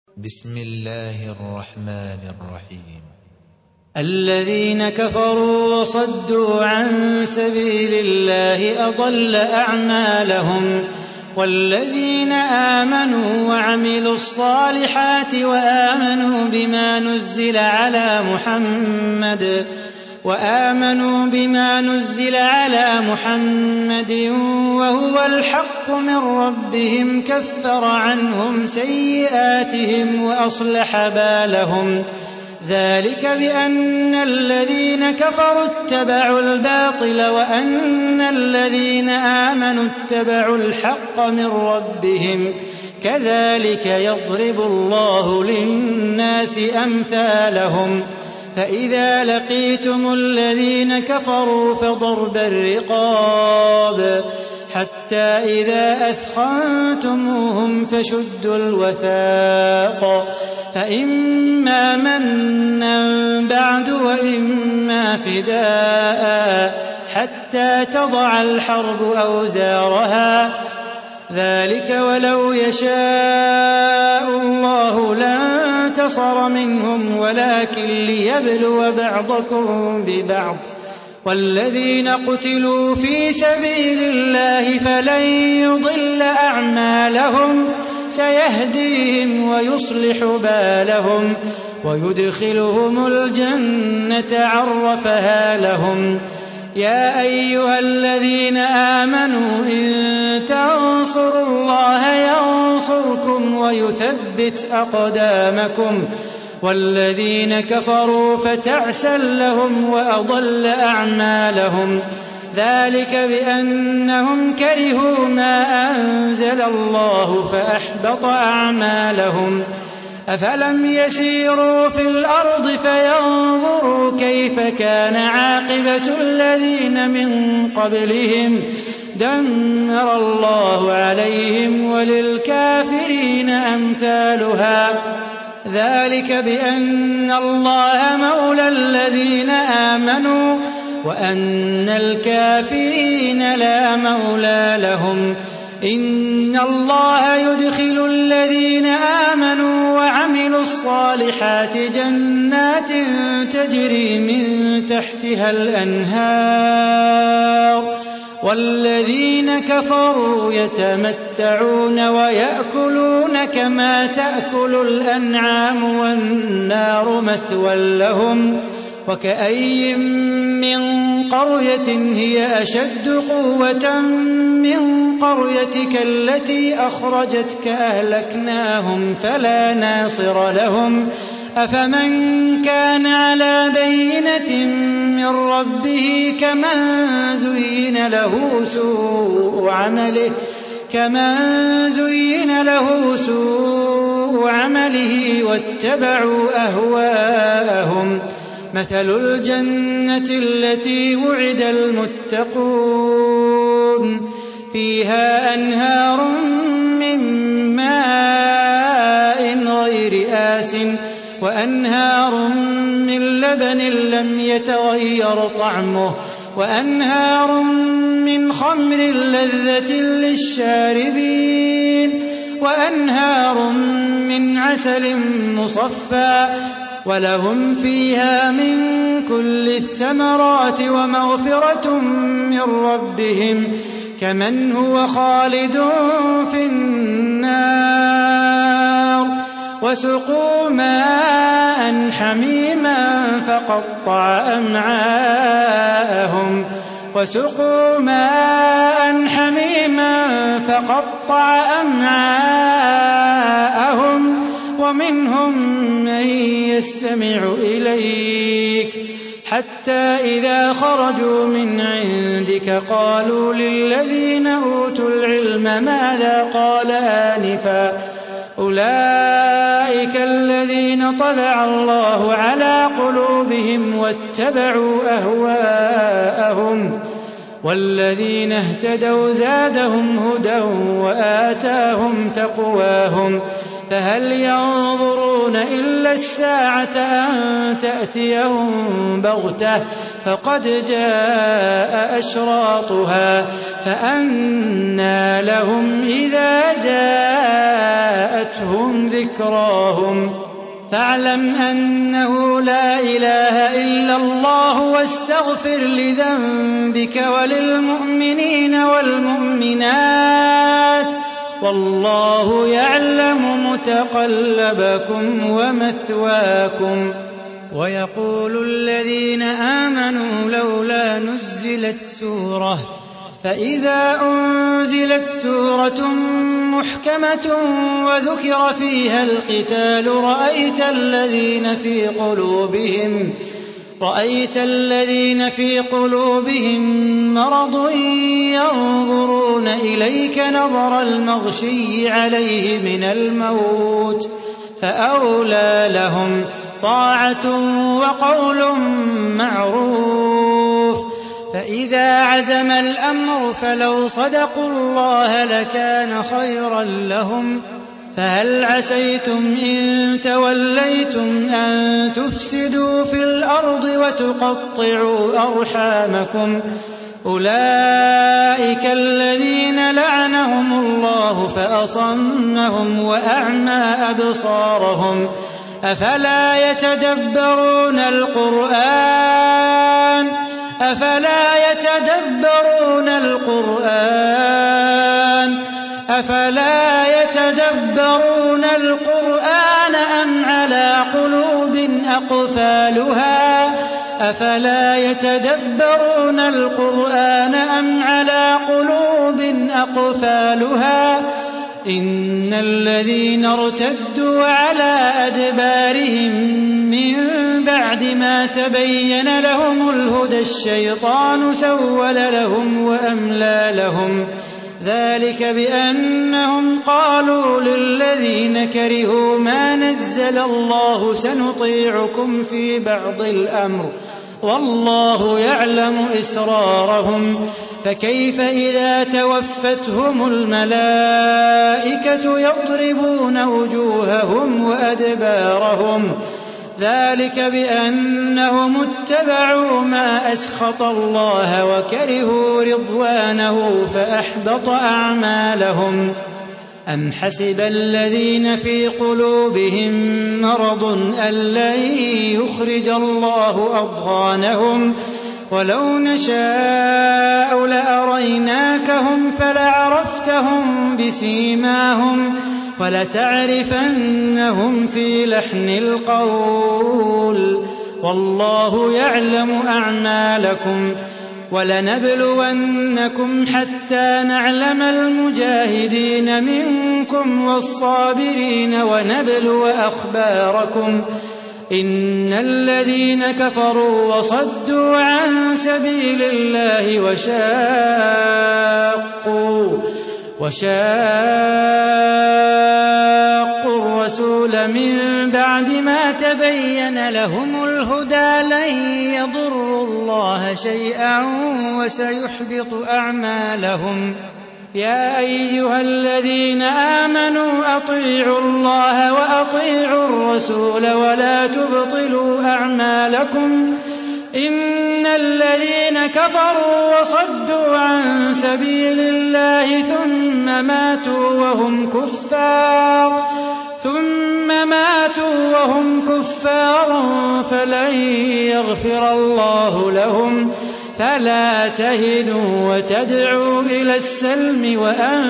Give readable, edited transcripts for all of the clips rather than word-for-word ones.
بسم الله الرحمن الرحيم. الذين كفروا وصدوا عن سبيل الله أضل أعمالهم، والذين آمنوا وعملوا الصالحات وآمنوا بما نزل على محمد وهو الحق من ربهم كفر عنهم سيئاتهم وأصلح بالهم. ذلك بأن الذين كفروا اتبعوا الباطل وأن الذين آمنوا اتبعوا الحق من ربهم، كذلك يضرب الله للناس أمثالهم. فإذا لقيتم الذين كفروا فضرب الرقاب حتى إذا أثخنتموهم فشدوا الوثاق، فإما منا بعد وإما فداء حتى تضع الحرب أوزارها. ذلك ولو يشاء الله لانتصر منهم ولكن ليبلو بعضكم ببعض. والذين قتلوا في سبيل الله فلن يضل أعمالهم، سيهديهم ويصلح بالهم ويدخلهم الجنة عرفها لهم. يا أيها الذين آمنوا إن تنصروا الله ينصركم ويثبت أقدامكم، والذين كفروا فتعسا لهم وأضل أعمالهم. ذلك بأنهم كرهوا ما أنزل الله فأحبط أعمالهم. أفلم يسيروا في الأرض فينظروا كيف كان عاقبة الذين من قبلهم، دمر الله عليهم وللكافرين أمثالها. ذلك بأن الله مولى الذين آمنوا وأن الكافرين لا مولى لهم. إن الله يدخل الذين آمنوا وعملوا الصالحات جنات تجري من تحتها الأنهار، والذين كفروا يتمتعون ويأكلون كما تأكل الأنعام والنار مثوى لهم. وكأي من قرية هي أشد قوة من قريتك التي أخرجتك أهلكناهم فلا ناصر لهم. أفمن كان على بينة من ربه كمن زين له سوء عمله واتبعوا أهواءهم. مثل الجنة التي وعد المتقون فيها أنهار من ماء غير آسٍ وأنهار من لبن لم يتغير طعمه وأنهار من خمر لذة للشاربين وأنهار من عسل مصفى ولهم فيها من كل الثمرات ومغفرة من ربهم كمن هو خالد في النار. وسقوا ماء حميما فقطع أمعاءهم ومنهم من يستمع إليك حتى إذا خرجوا من عندك قالوا للذين أوتوا العلم ماذا قال آنفا أولئك الذين طبع الله على قلوبهم واتبعوا أهواءهم. والذين اهتدوا زادهم هدى وآتاهم تقواهم. فهل ينظرون إلا الساعة أن تأتيهم بغتة فقد جاء أشراطها فأنى لهم إذا جاءتهم ذكراهم فاعلم أنه لا إله إلا الله واستغفر لذنبك وللمؤمنين والمؤمنات والله يعلم متقلبكم ومثواكم. ويقول الذين آمنوا لولا نزلت سورة فإذا أنزلت سورة محكمة وذكر فيها القتال رأيت الذين في قلوبهم مرض ينظرون إليك نظر المغشي عليه من الموت فأولى لهم طاعة وقول معروف. فإذا عزم الأمر فلو صدقوا الله لكان خيرا لهم. فهل عسيتم إن توليتم أن تفسدوا في الأرض وتقطعوا أرحامكم أولئك الذين لعنهم الله فأصمهم وأعمى أبصارهم أفلا يتدبرون القرآن أم على قلوب أقفالها إن الذين ارتدوا على أدبارهم من بعد ما تبين لهم الهدى الشيطان سول لهم وأملى لهم ذلك بأنهم قالوا للذين كرهوا ما نزل الله سنطيعكم في بعض الأمر والله يعلم إسرارهم فكيف إذا توفتهم الملائكة يضربون وجوههم وأدبارهم ذلك بأنهم اتبعوا ما أسخط الله وكرهوا رضوانه فأحبط أعمالهم. أم حسب الذين في قلوبهم مرض أن لن يخرج الله أضغانهم ولو نشاء لأريناكهم فلعرفتهم بسيماهم ولتعرفنهم في لحن القول والله يعلم أعمالكم. ولنبلونكم حتى نعلم المجاهدين منكم والصابرين ونبلو أخباركم إن الذين كفروا وصدوا عن سبيل الله وشاقوا الرسول من بعد ما تبين لهم الهدى لن يضروا الله شيئا وسيحبط أعمالهم. يا أيها الذين آمنوا أطيعوا الله وأطيعوا الرسول ولا تبطلوا أعمالكم إن الذين كفروا وصدوا عن سبيل الله ثم ماتوا وهم كفار فلن يغفر الله لهم. فلا تهنوا وتدعوا إلى السلم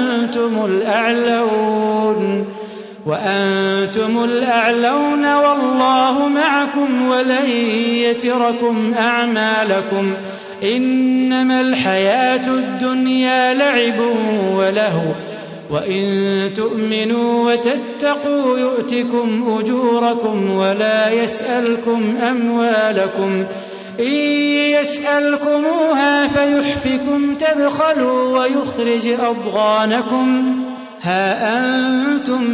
وأنتم الأعلون والله معكم ولن يتركم أعمالكم إنما الحياة الدنيا لعب ولهو وإن تؤمنوا وتتقوا يؤتكم أجوركم ولا يسألكم أموالكم إن يسألكموها فيحفكم تبخلوا ويخرج أضغانكم. ها أنتم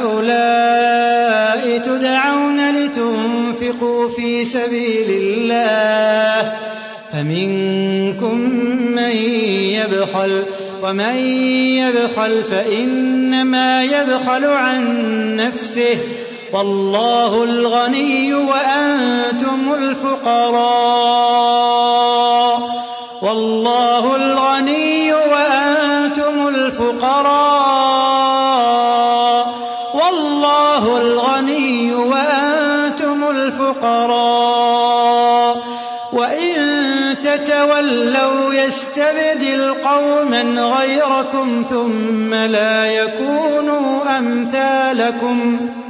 هؤلاء تدعون لتنفقوا في سبيل الله فمنكم من يبخل ومن يبخل فإنما يبخل عن نفسه والله الغني وأنتم الفقراء والله الغني وأنتم الفقراء والله الغني وأنتم الفقراء وإن تتولوا يستبدل قوما غيركم ثم لا يكونوا أمثالكم